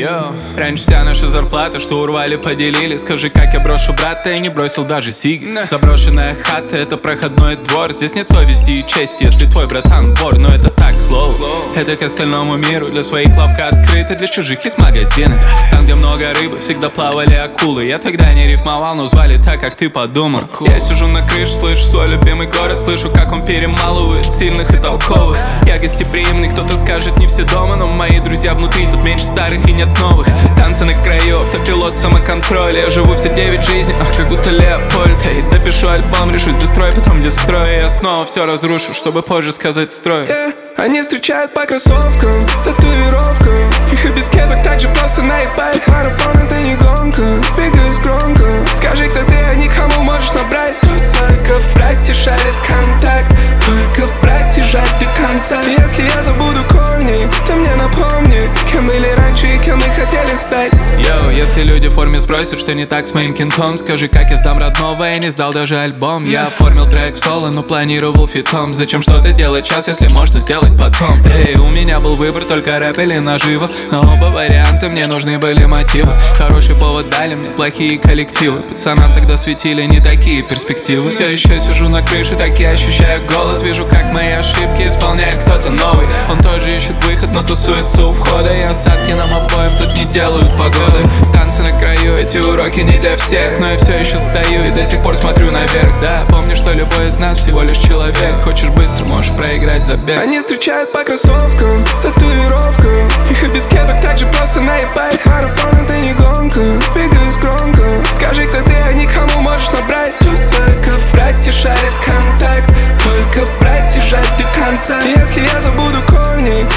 Раньше вся наша зарплата, что урвали, поделили. Скажи, как я брошу брата, я не бросил даже сиги. Заброшенная хата, это проходной двор. Здесь нет совести и чести, если твой братан вор. Но это так, слово. Это к остальному миру. Для своих лавка открыта, для чужих есть магазины. Там, где много рыбы, всегда плавали акулы. Я тогда не рифмовал, но звали так, как ты подумал. Я сижу на крыше, слышу свой любимый город. Слышу, как он перемалывает сильных и толковых. Я гостеприимный, кто-то скажет, не все дома. Но мои друзья внутри, тут меньше старых и нет новых. Танцы на краю, автопилот, самоконтроль. Я живу все 9 жизней, как будто Леопольд. Эй, допишу альбом, решусь дестрой, потом дестрой. Я снова все разрушу, чтобы позже сказать строй. Они встречают по кроссовкам, татуировкам. Их и без кепок так же просто наебать. Марафон это не гонка, двигаюсь громко. Скажи, кто ты, а никому можешь набрать. Тут только братья шарят контакт, только братья жать до конца. Если я забуду корни, то мне напомни, кем были раньше и кем мы хотели стать. Йоу, если люди в форме спросят, что не так с моим кентом, скажи, как я сдам родного, я не сдал даже альбом. Я оформил трек в соло, но планировал фитом. Зачем что-то делать сейчас, если можно сделать потом? Эй, у меня был выбор, только рэп или наживо. Но оба варианта мне нужны были мотивы. Хороший повод дали мне плохие коллективы. Пацанам тогда светили не такие перспективы. Все еще сижу на крыше, так я ощущаю голод. Вижу, как мои ошибки исполняет кто-то новый. Он тоже ищет выход, но тусуется у входа. И осадки нам обоим тут не делают погоды. Танцы на краю, эти уроки не для всех. Но я все еще стою и до сих пор смотрю наверх. Да, помни, что любой из нас всего лишь человек. Хочешь быстро, можешь проиграть забег. Они встречают по кроссовкам, татуировкам. Их и без кепок так же просто наебать. Марафон это не гонка, двигаюсь громко. Скажи, кто ты, а никому можешь набрать. Тут только братья шарят контакт, только братья жать до конца. Если я забуду корни,